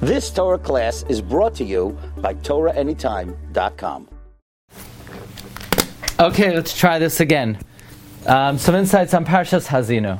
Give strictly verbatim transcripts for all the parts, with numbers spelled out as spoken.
This Torah class is brought to you by Torah Anytime dot com. Okay, let's try this again. Um, some insights on Parshas Hazinu.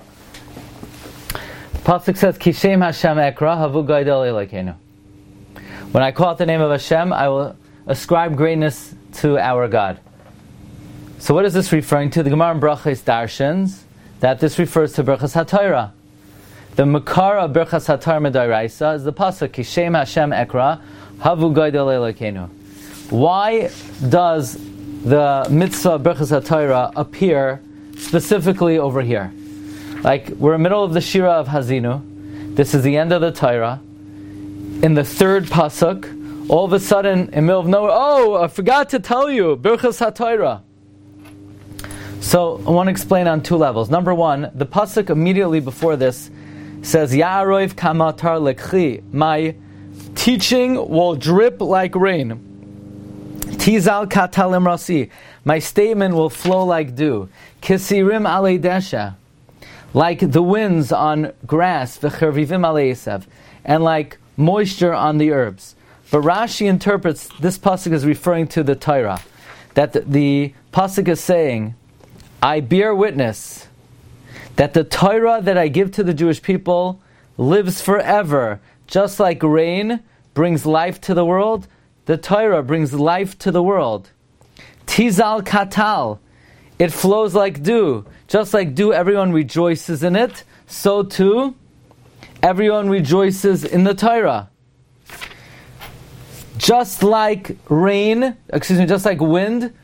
Pasuk says, Kishem Hashem Ekra Havu Gaidel Elokeinu. When I call out the name of Hashem, I will ascribe greatness to our God. So what is this referring to? The Gemara in Brachos darshans that this refers to Berachas HaTorah. The Makar of Berachas HaTorah Medairaisa is the pasuk Kishem Hashem Ekra Havu Gaidel Elokeinu. Why does the mitzvah of Berachas HaTorah appear specifically over here? Like, we're in the middle of the Shira of Hazinu. This is the end of the Torah. In the third pasuk, all of a sudden, in the middle of nowhere, oh, I forgot to tell you, Berachas HaTorah. So, I want to explain on two levels. Number one, the pasuk immediately before this says, Ya'aroiv kamatar lekchi, my teaching will drip like rain. Tizal katalim rasi, my statement will flow like dew. Kisirim alei desha, like the winds on grass, v'chervivim alei esav, and like moisture on the herbs. But Rashi interprets this pasuk as referring to the Torah, that the, the pasuk is saying, I bear witness that the Torah that I give to the Jewish people lives forever. Just like rain brings life to the world, the Torah brings life to the world. Tizal katal, it flows like dew. Just like dew, everyone rejoices in it, so too, everyone rejoices in the Torah. Just like rain, excuse me, just like wind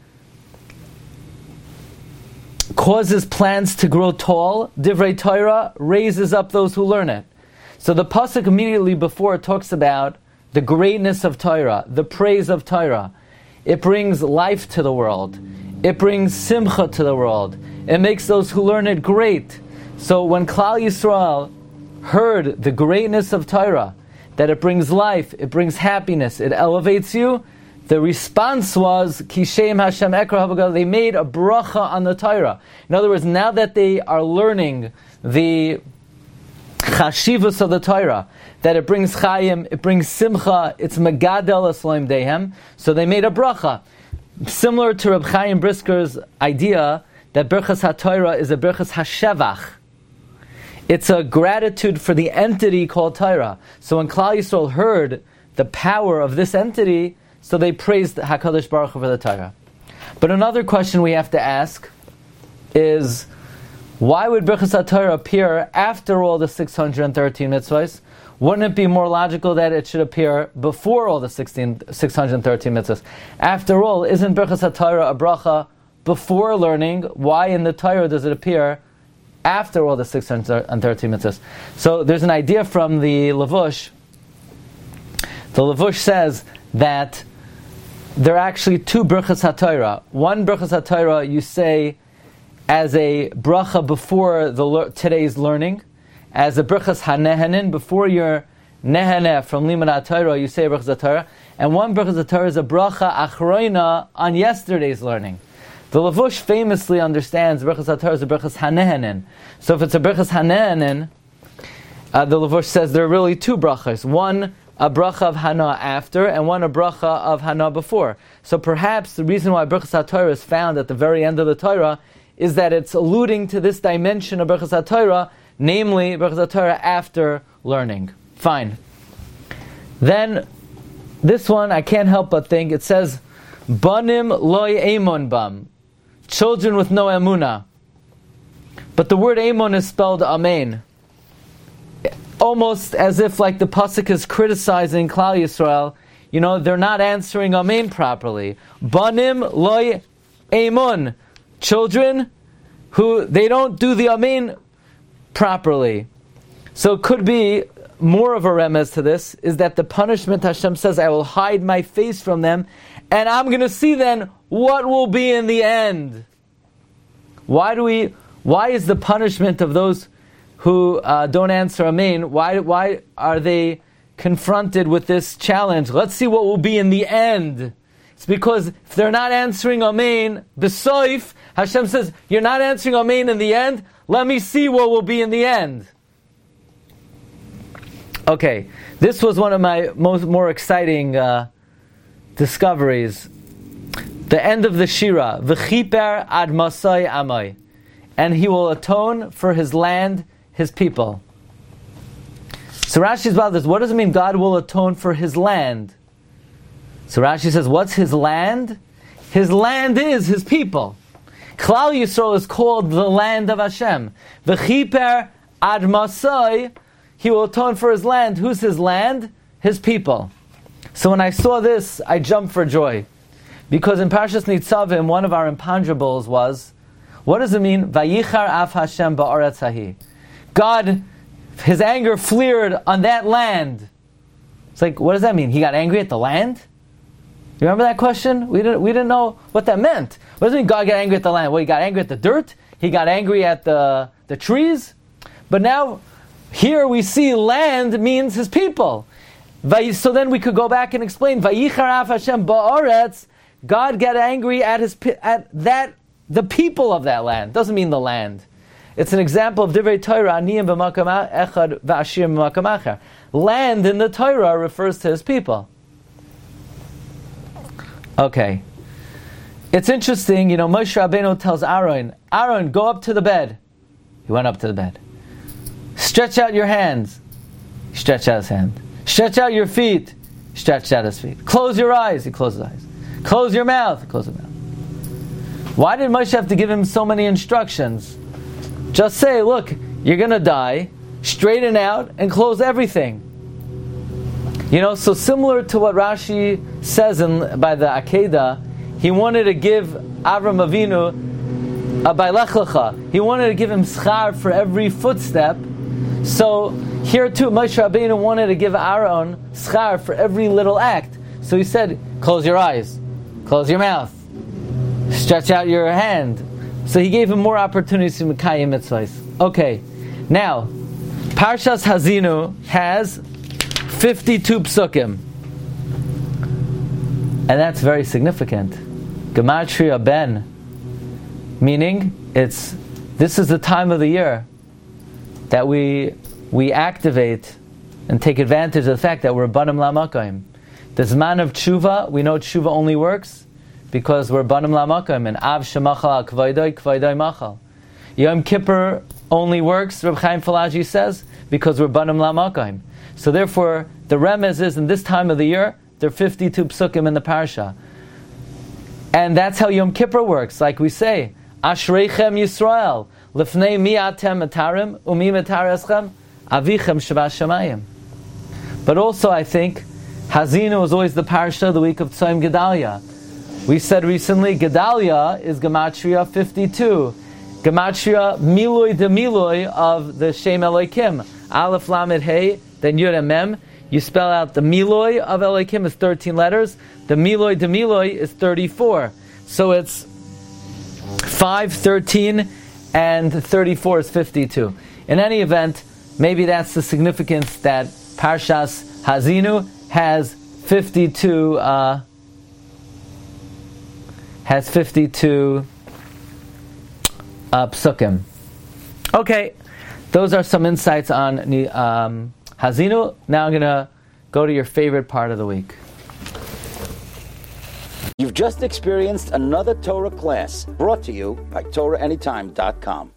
causes plants to grow tall, Divrei Torah raises up those who learn it. So the pasuk immediately before talks about the greatness of Torah, the praise of Torah. It brings life to the world. It brings simcha to the world. It makes those who learn it great. So when Klal Yisrael heard the greatness of Torah, that it brings life, it brings happiness, it elevates you, the response was, Kishem Hashem Ekra Havagal, they made a bracha on the Torah. In other words, now that they are learning the chashivus of the Torah, that it brings chayim, it brings simcha, it's megadel esloim dehem, so they made a bracha. Similar to Reb Chaim Brisker's idea that Berachas HaTorah is a Berachas HaShevach. It's a gratitude for the entity called Torah. So when Klal Yisrael heard the power of this entity, so they praised HaKadosh Baruch Hu for the Torah. But another question we have to ask is, why would Berachas HaTorah appear after all the six hundred thirteen mitzvahs? Wouldn't it be more logical that it should appear before all the sixteen, six hundred thirteen mitzvahs? After all, isn't Berachas HaTorah a bracha before learning? Why in the Torah does it appear after all the six hundred thirteen mitzvahs? So there's an idea from the Lavush. The Lavush says that there are actually two Berachas HaTorah. One Berachas HaTorah you say as a bracha before the today's learning, as a Berachas HaNehenin, before your Neheneh from Limud HaTorah, you say Berachas HaTorah, and one Berachas HaTorah is a bracha achroina on yesterday's learning. The Lavush famously understands Berachas HaTorah is a Berachas HaNehenin. So if it's a Berachas HaNehenin, uh, the Lavush says there are really two brachas. One, a bracha of Hana after, and one a bracha of Hana before. So perhaps the reason why Berachas HaTorah is found at the very end of the Torah is that it's alluding to this dimension of Berachas HaTorah, namely Berachas HaTorah after learning. Fine. Then, this one I can't help but think, it says, Banim loy emon bam, children with no emunah. But the word emon is spelled amen. Almost as if like the pasuk is criticizing Klal Yisrael, you know, they're not answering amen properly. Banim loy emon, children who they don't do the amen properly. So it could be more of a remez to this, is that the punishment, Hashem says, I will hide my face from them, and I'm going to see then what will be in the end. Why do we? Why is the punishment of those who uh, don't answer amen? Why? Why are they confronted with this challenge? Let's see what will be in the end. It's because if they're not answering amen, b'soif, Hashem says, you're not answering amen in the end. Let me see what will be in the end. Okay, this was one of my most more exciting uh, discoveries. The end of the Shira, V'chiper ad masai amai, and he will atone for his land, his people. So Rashi's about this. What does it mean God will atone for his land? So Rashi says, what's his land? His land is his people. Klal Yisrael is called the land of Hashem. V'chiper ad masai, he will atone for his land. Who's his land? His people. So when I saw this, I jumped for joy. Because in Parshas Nitzavim, one of our imponderables was, what does it mean? Vayichar af Hashem ba'aretz hahi. God, his anger flared on that land. It's like, what does that mean? He got angry at the land? You remember that question? We didn't, we didn't know what that meant. What does it mean God got angry at the land? Well, he got angry at the dirt. He got angry at the, the trees. But now, here we see land means his people. So then we could go back and explain, Vayichar af Hashem ba'aretz, God got angry at his at that the people of that land. Doesn't mean the land. It's an example of Divrei Torah, Aniyim b'makam echad v'ashirim b'makam acher. Land in the Torah refers to his people. Okay. It's interesting, you know, Moshe Rabbeinu tells Aaron, Aaron, go up to the bed. He went up to the bed. Stretch out your hands. He stretched out his hand. Stretch out your feet. He stretched out his feet. Close your eyes. He closed his eyes. Close your mouth. He closed his mouth. Why did Moshe have to give him so many instructions? Just say, look, you're going to die. Straighten out and close everything. You know, so similar to what Rashi says in, by the Akedah, he wanted to give Avram Avinu a by Lech Lecha. He wanted to give him schar for every footstep. So here too, Moshe Rabbeinu wanted to give Aaron schar for every little act. So he said, close your eyes, close your mouth, stretch out your hand. So he gave him more opportunities to Mekayim mitzvahs. Okay, now, Parshas Hazinu has fifty-two psukim. And that's very significant. Gematria Ben, meaning it's this is the time of the year that we we activate and take advantage of the fact that we're Banim Lamakayim. The Zman of Tshuva, we know Tshuva only works because we're Banim Lamakayim, and Av Shemachal Kvaydoi Kvaydoi Machal. Yom Kippur only works, Reb Chaim Falaji says, because we're Banim Lamakayim. So therefore, the remez is in this time of the year, there are fifty-two psukim in the parsha. And that's how Yom Kippur works. Like we say, Ashreichem Yisrael, Lefnei mi atem metarim, umi metar eschem, avichem sheva shamayim. But also I think, Hazinu is always the parsha of the week of Tzom Gedalia. We said recently, Gedalia is Gematria fifty-two. Gematria Miloi de Miloi of the Shem Elokim. Aleph Lamed Hey, then Yud and Mem. You spell out the Miloi of Elokim is thirteen letters. The Miloi de Miloi is thirty-four. So it's five, thirteen, and thirty-four is fifty-two. In any event, maybe that's the significance that Parshas Hazinu has fifty-two uh, has fifty-two uh, psukim. Okay, those are some insights on um, Hazinu. Now I'm going to go to your favorite part of the week. You've just experienced another Torah class brought to you by Torah Anytime dot com.